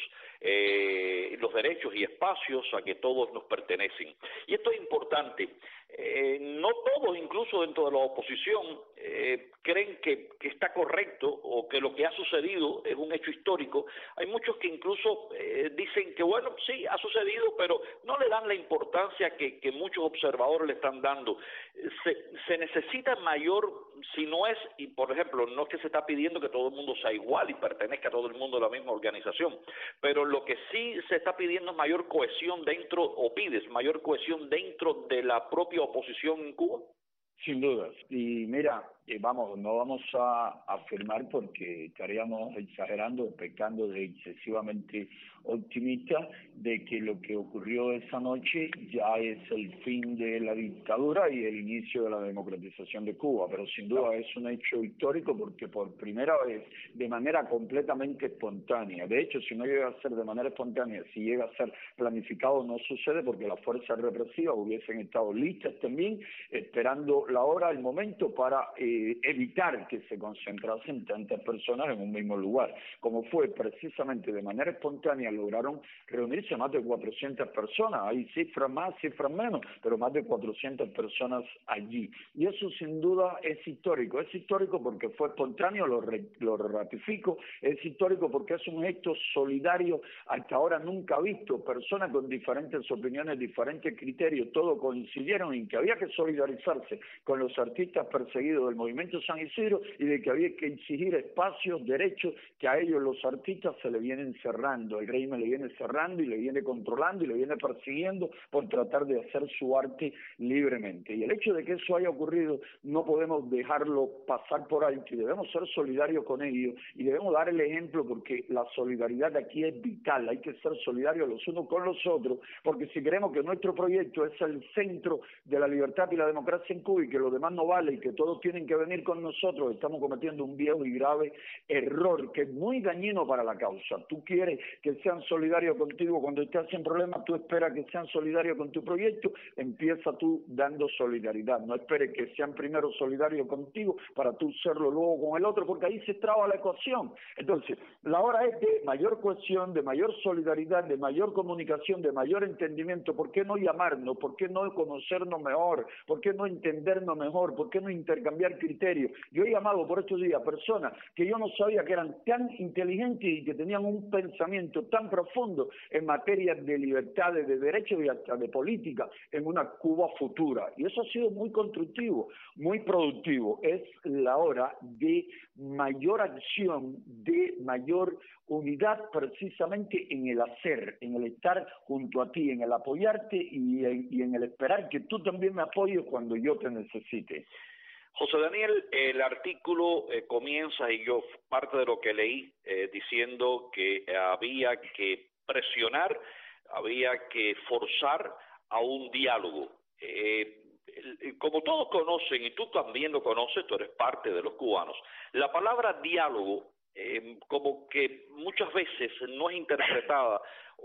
eh, los derechos y espacios a que todos nos pertenecen. Y esto es importante. Eh, no todos, incluso dentro de la oposición, eh, creen que, que está correcto o que lo que ha sucedido es un hecho histórico. Hay muchos que incluso eh, dicen que, bueno, sí, ha sucedido, pero no le dan la importancia que, que muchos observadores le están dando. Se, se necesita mayor, si no es, y por ejemplo, no es que se está pidiendo que todo el mundo sea igual y pertenezca a todo el mundo a la misma organización, pero lo que sí se está pidiendo es mayor cohesión dentro, o pides mayor cohesión dentro de la propia oposición en Cuba. Sin dudas. Y mira, eh, vamos, no vamos a afirmar porque estaríamos exagerando, pecando de excesivamente optimista, de que lo que ocurrió esa noche ya es el fin de la dictadura y el inicio de la democratización de Cuba, pero sin duda es un hecho histórico porque por primera vez, de manera completamente espontánea, de hecho, si no llega a ser de manera espontánea, si llega a ser planificado, no sucede porque las fuerzas represivas hubiesen estado listas también, esperando la hora, el momento para eh, evitar que se concentrasen tantas personas en un mismo lugar. Como fue precisamente de manera espontánea, lograron reunirse más de cuatrocientas personas, hay cifras más, cifras menos, pero más de cuatrocientas personas allí. Y eso sin duda es histórico, es histórico porque fue espontáneo, lo, re, lo ratifico, es histórico porque es un gesto solidario hasta ahora nunca visto, personas con diferentes opiniones, diferentes criterios, todos coincidieron en que había que solidarizarse con los artistas perseguidos del movimiento San Isidro y de que había que exigir espacios, derechos que a ellos los artistas se le vienen cerrando, el régimen le viene cerrando y le viene controlando y le viene persiguiendo por tratar de hacer su arte libremente. Y el hecho de que eso haya ocurrido no podemos dejarlo pasar por alto y debemos ser solidarios con ellos y debemos dar el ejemplo porque la solidaridad aquí es vital, hay que ser solidarios los unos con los otros porque si queremos que nuestro proyecto es el centro de la libertad y la democracia en Cuba y que lo demás no vale y que todos tienen que venir con nosotros, estamos cometiendo un viejo y grave error que es muy dañino para la causa. Tú quieres que sean solidarios contigo cuando estás en problemas, tú esperas que sean solidarios con tu proyecto, empieza tú dando solidaridad, no esperes que sean primero solidarios contigo para tú serlo luego con el otro, porque ahí se traba la ecuación. Entonces, la hora es de mayor cohesión, de mayor solidaridad, de mayor comunicación, de mayor entendimiento. ¿Por qué no llamarnos? ¿Por qué no conocernos mejor? ¿Por qué no entendernos mejor? ¿Por qué no intercambiar criterios? Yo he llamado por estos días personas que yo no sabía que eran tan inteligentes y que tenían un pensamiento tan profundo en materia de libertades, de derechos y hasta de política en una Cuba futura. Y eso ha sido muy constructivo, muy productivo. Es la hora de mayor acción, de mayor unidad precisamente en el hacer, en el estar junto a ti, en el apoyarte y en, y en el esperar que tú también me apoyes cuando yo te necesite. José Daniel, el artículo eh, comienza, y yo parte de lo que leí, eh, diciendo que había que presionar, había que forzar a un diálogo. Eh, como todos conocen, y tú también lo conoces, tú eres parte de los cubanos, la palabra diálogo eh, como que muchas veces no es interpretada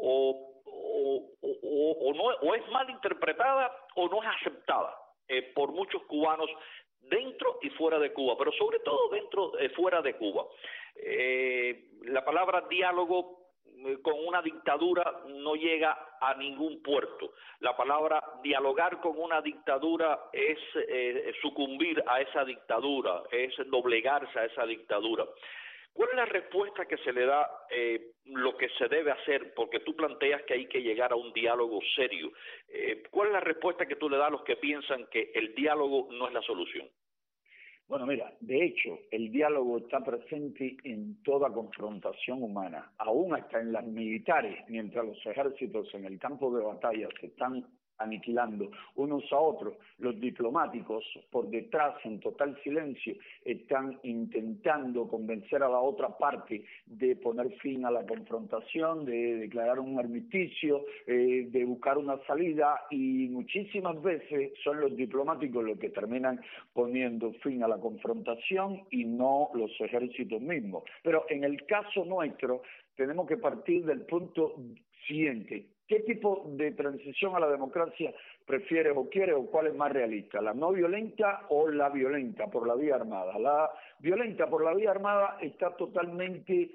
o, o, o, o, no, o es mal interpretada o no es aceptada eh, por muchos cubanos dentro y fuera de Cuba, pero sobre todo dentro eh, fuera de Cuba. Eh, la palabra diálogo eh, con una dictadura no llega a ningún puerto. La palabra dialogar con una dictadura es eh, sucumbir a esa dictadura, es doblegarse a esa dictadura. ¿Cuál es la respuesta que se le da, eh, lo que se debe hacer? Porque tú planteas que hay que llegar a un diálogo serio. Eh, ¿Cuál es la respuesta que tú le das a los que piensan que el diálogo no es la solución? Bueno, mira, de hecho, el diálogo está presente en toda confrontación humana, aún hasta en las militares, mientras los ejércitos en el campo de batalla se están aniquilando unos a otros. Los diplomáticos por detrás, en total silencio, están intentando convencer a la otra parte de poner fin a la confrontación, de declarar un armisticio, eh, de buscar una salida, y muchísimas veces son los diplomáticos los que terminan poniendo fin a la confrontación y no los ejércitos mismos. Pero en el caso nuestro tenemos que partir del punto siguiente. ¿Qué tipo de transición a la democracia prefieres o quieres, o cuál es más realista? ¿La no violenta o la violenta por la vía armada? La violenta por la vía armada está totalmente,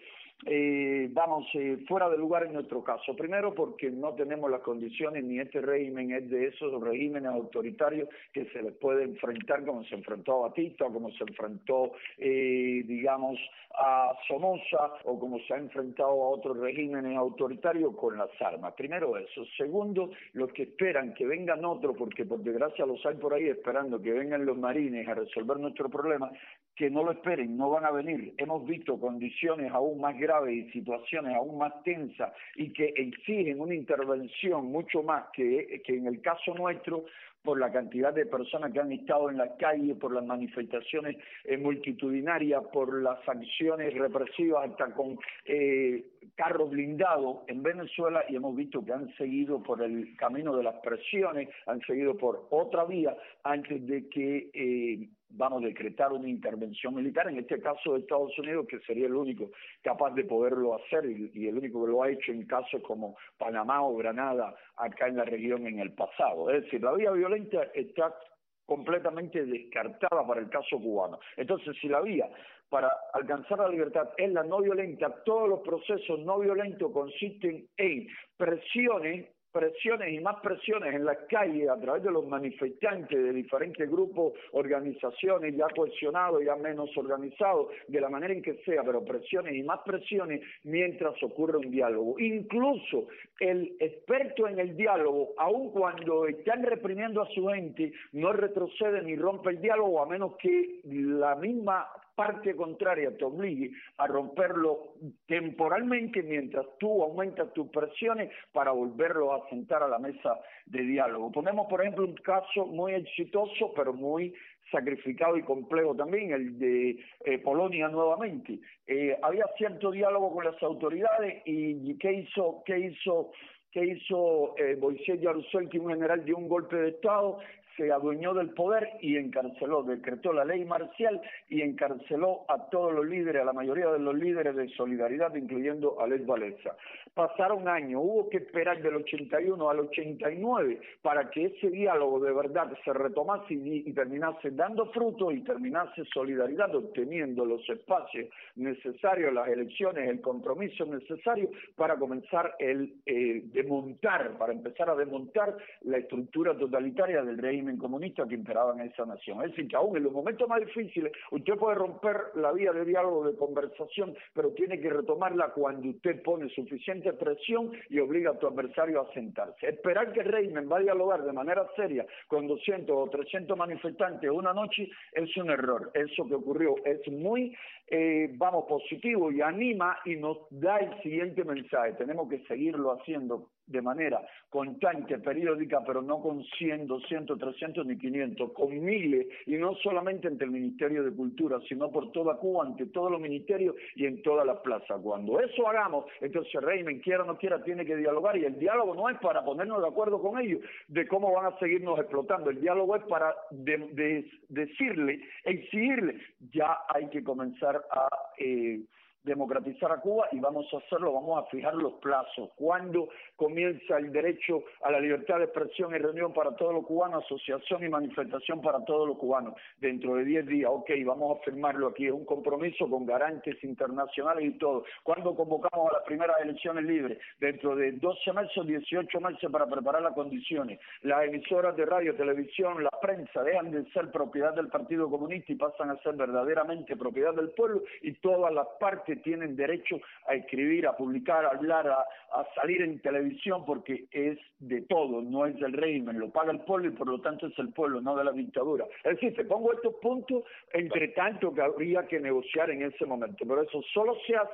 eh, vamos, eh, fuera de lugar en nuestro caso. Primero porque no tenemos las condiciones, ni este régimen es de esos regímenes autoritarios que se les puede enfrentar como se enfrentó a Batista, o como se enfrentó, eh, digamos, a Somoza, o como se ha enfrentado a otros regímenes autoritarios con las armas. Primero eso. Segundo, los que esperan que vengan otros, porque por desgracia los hay por ahí esperando que vengan los marines a resolver nuestro problema, que no lo esperen, no van a venir. Hemos visto condiciones aún más graves y situaciones aún más tensas y que exigen una intervención mucho más que, que en el caso nuestro, por la cantidad de personas que han estado en la calle, por las manifestaciones eh, multitudinarias, por las acciones represivas, hasta con eh, carros blindados en Venezuela, y hemos visto que han seguido por el camino de las presiones, han seguido por otra vía antes de que eh, vamos a decretar una intervención militar, en este caso de Estados Unidos, que sería el único capaz de poderlo hacer y, y el único que lo ha hecho en casos como Panamá o Granada acá en la región en el pasado. Es decir, la vía violenta está completamente descartada para el caso cubano. Entonces, si la vía para alcanzar la libertad es la no violenta, todos los procesos no violentos consisten en presiones, presiones y más presiones en las calles a través de los manifestantes de diferentes grupos, organizaciones, ya cohesionados, ya menos organizados, de la manera en que sea, pero presiones y más presiones mientras ocurre un diálogo. Incluso el experto en el diálogo, aun cuando están reprimiendo a su gente, no retrocede ni rompe el diálogo a menos que la misma parte contraria te obligue a romperlo temporalmente mientras tú aumentas tus presiones para volverlo a sentar a la mesa de diálogo. Ponemos, por ejemplo, un caso muy exitoso, pero muy sacrificado y complejo también, el de eh, Polonia nuevamente. Eh, había cierto diálogo con las autoridades y ¿qué hizo, qué hizo, qué hizo eh, Wojciech Jaruzelski, un general de un golpe de Estado? Se adueñó del poder y encarceló, decretó la ley marcial y encarceló a todos los líderes, a la mayoría de los líderes de Solidaridad, incluyendo a Lech Walesa. Pasaron años, hubo que esperar del ochenta y uno al ochenta y nueve para que ese diálogo de verdad se retomase y, y terminase dando fruto y terminase Solidaridad obteniendo los espacios necesarios, las elecciones, el compromiso necesario para comenzar el eh, desmontar, para empezar a desmontar la estructura totalitaria del régimen comunista que imperaba en esa nación. Es decir, que aún en los momentos más difíciles usted puede romper la vía de diálogo, de conversación, pero tiene que retomarla cuando usted pone suficiente presión y obliga a tu adversario a sentarse. Esperar que el régimen va a dialogar de manera seria con doscientos o trescientos manifestantes una noche es un error. Eso que ocurrió es muy, eh, vamos, positivo y anima y nos da el siguiente mensaje. Tenemos que seguirlo haciendo de manera constante, periódica, pero no con cien, doscientos, trescientos ni quinientos, con miles, y no solamente ante el Ministerio de Cultura, sino por toda Cuba, ante todos los ministerios y en todas las plazas. Cuando eso hagamos, entonces el régimen, quiera o no quiera, tiene que dialogar, y el diálogo no es para ponernos de acuerdo con ellos de cómo van a seguirnos explotando, el diálogo es para de, de, decirle, exigirle, ya hay que comenzar a eh, democratizar a Cuba, y vamos a hacerlo, vamos a fijar los plazos. ¿Cuándo comienza el derecho a la libertad de expresión y reunión para todos los cubanos, asociación y manifestación para todos los cubanos? Dentro de diez días, ok, vamos a firmarlo aquí, es un compromiso con garantes internacionales y todo. ¿Cuándo convocamos a las primeras elecciones libres? Dentro de doce meses, dieciocho meses para preparar las condiciones. Las emisoras de radio, televisión, la prensa dejan de ser propiedad del Partido Comunista y pasan a ser verdaderamente propiedad del pueblo, y todas las partes tienen derecho a escribir, a publicar, a hablar, a, a salir en televisión, porque es de todo, no es del régimen, lo paga el pueblo y por lo tanto es el pueblo, no de la dictadura. Es decir, te pongo estos puntos, entre tanto que habría que negociar en ese momento, pero eso solo se hace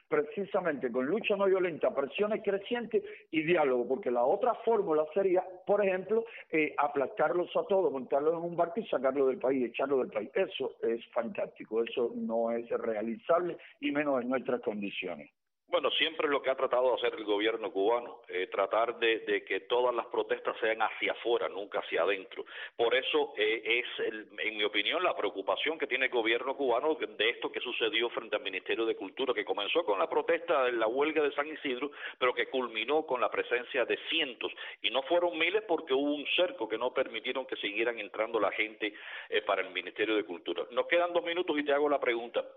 precisamente con lucha no violenta, presiones crecientes y diálogo, porque la otra fórmula sería, por ejemplo, eh, aplastarlos a todos, montarlos en un barco y sacarlos del país, echarlos del país. Eso es fantástico, eso no es realizable y menos en nuestras condiciones. Bueno, siempre es lo que ha tratado de hacer el gobierno cubano, eh, tratar de, de que todas las protestas sean hacia afuera, nunca hacia adentro. Por eso eh, es, el, en mi opinión, la preocupación que tiene el gobierno cubano de esto que sucedió frente al Ministerio de Cultura, que comenzó con la protesta de la huelga de San Isidro, pero que culminó con la presencia de cientos, y no fueron miles porque hubo un cerco que no permitieron que siguieran entrando la gente eh, para el Ministerio de Cultura. Nos quedan dos minutos y te hago la pregunta.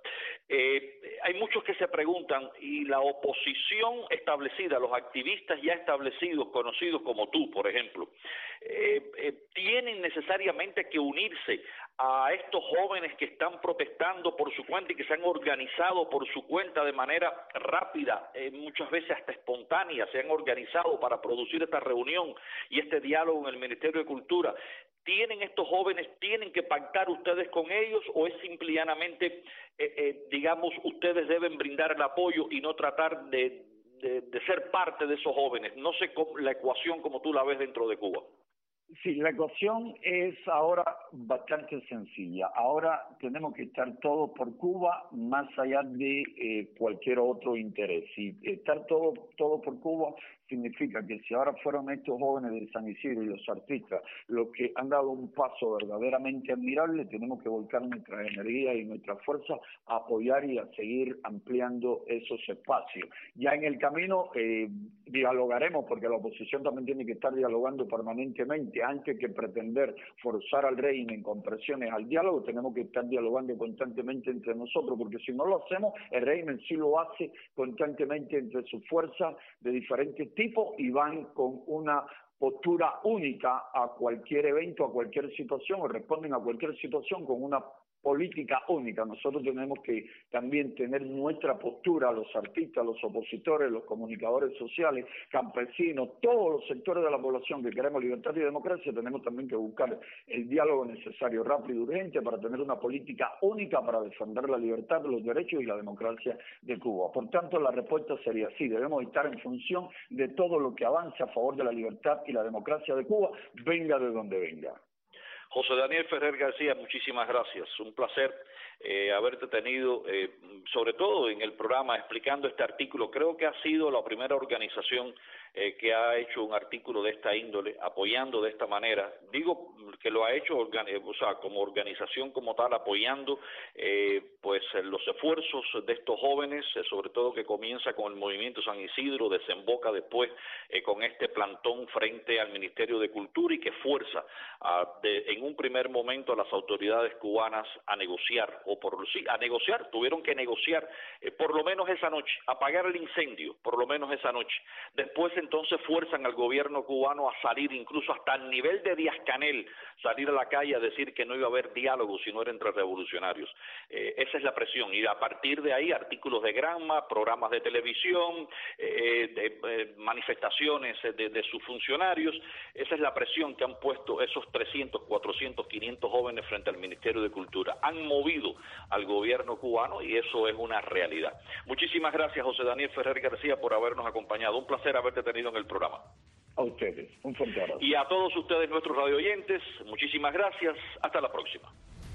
Eh, hay muchos que se preguntan, y la oposición establecida, los activistas ya establecidos, conocidos como tú, por ejemplo, eh, eh, tienen necesariamente que unirse a estos jóvenes que están protestando por su cuenta y que se han organizado por su cuenta de manera rápida, eh, muchas veces hasta espontánea, se han organizado para producir esta reunión y este diálogo en el Ministerio de Cultura. ¿Tienen estos jóvenes, tienen que pactar ustedes con ellos, o es simplemente, eh, eh, digamos, ustedes deben brindar el apoyo y no tratar de, de, de ser parte de esos jóvenes? No sé cómo, la ecuación como tú la ves dentro de Cuba. Sí, la ecuación es ahora bastante sencilla. Ahora tenemos que estar todos por Cuba más allá de eh, cualquier otro interés. Y estar todo, todo por Cuba significa que si ahora fueron estos jóvenes de San Isidro y los artistas los que han dado un paso verdaderamente admirable, tenemos que volcar nuestra energía y nuestra fuerza a apoyar y a seguir ampliando esos espacios. Ya en el camino eh, dialogaremos, porque la oposición también tiene que estar dialogando permanentemente. Antes que pretender forzar al régimen con presiones al diálogo, tenemos que estar dialogando constantemente entre nosotros, porque si no lo hacemos, el régimen sí lo hace constantemente entre sus fuerzas de diferentes tipos y van con una postura única a cualquier evento, a cualquier situación, o responden a cualquier situación con una política única. Nosotros tenemos que también tener nuestra postura, los artistas, los opositores, los comunicadores sociales, campesinos, todos los sectores de la población que queremos libertad y democracia, tenemos también que buscar el diálogo necesario, rápido y urgente para tener una política única para defender la libertad, los derechos y la democracia de Cuba. Por tanto, la respuesta sería sí, debemos estar en función de todo lo que avance a favor de la libertad y la democracia de Cuba, venga de donde venga. José Daniel Ferrer García, muchísimas gracias. Un placer eh, haberte tenido, eh, sobre todo en el programa, explicando este artículo. Creo que ha sido la primera organización eh, que ha hecho un artículo de esta índole, apoyando de esta manera. Digo que lo ha hecho, o sea, como organización como tal, apoyando eh, pues los esfuerzos de estos jóvenes, eh, sobre todo que comienza con el movimiento San Isidro, desemboca después eh, con este plantón frente al Ministerio de Cultura y que fuerza a, de, en un primer momento a las autoridades cubanas a negociar, o por sí, a negociar, tuvieron que negociar eh, por lo menos esa noche, apagar el incendio, por lo menos esa noche. Después entonces fuerzan al gobierno cubano a salir, incluso hasta el nivel de Díaz-Canel, salir a la calle a decir que no iba a haber diálogo si no era entre revolucionarios. Eh, esa es la presión, y a partir de ahí artículos de Granma, programas de televisión, eh, de, eh, manifestaciones de, de sus funcionarios. Esa es la presión que han puesto esos trescientos, cuatrocientos, quinientos jóvenes frente al Ministerio de Cultura. Han movido al gobierno cubano y eso es una realidad. Muchísimas gracias, José Daniel Ferrer García, por habernos acompañado. Un placer haberte tenido en el programa. A ustedes, un fuerte abrazo. Y a todos ustedes, nuestros radioyentes, muchísimas gracias. Hasta la próxima.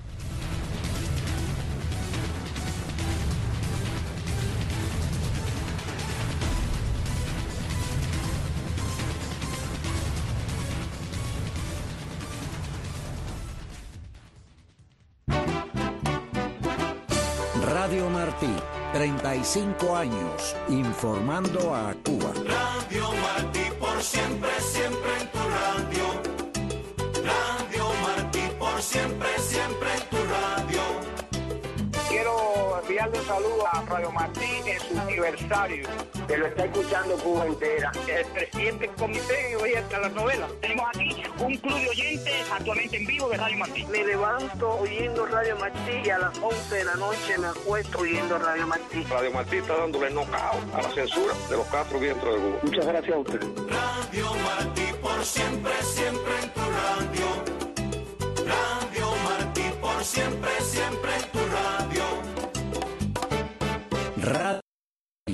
Radio Martí, treinta y cinco años, informando a Cuba. Radio Martí, por siempre, siempre en tu radio. Radio Martí, por siempre, siempre en tu radio. Quiero enviarle un saludo a Radio Martí en su aniversario, que lo está escuchando Cuba entera. El presidente del comité oye hasta las novelas. Tenemos aquí un club de oyentes actualmente en vivo de Radio Martí. Me levanto oyendo Radio Martí y a las once de la noche me acuesto oyendo Radio Martí. Radio Martí está dándole knockout a la censura de los Castro Vientos de Cuba. Muchas gracias a usted. Radio Martí, por siempre, siempre en tu radio. Radio Martí, por siempre, siempre en tu radio. Radio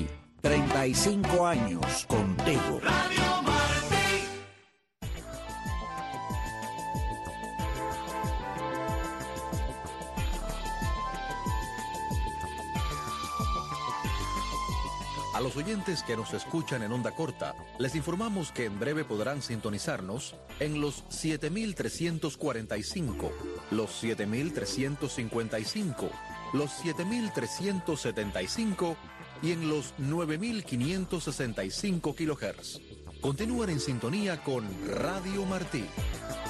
treinta y cinco años contigo. Radio Martí. A los oyentes que nos escuchan en onda corta, les informamos que en breve podrán sintonizarnos en los siete mil trescientos cuarenta y cinco, los siete mil trescientos cincuenta y cinco, los siete mil trescientos setenta y cinco y en los nueve mil quinientos sesenta y cinco kilohertz. Continúen en sintonía con Radio Martí.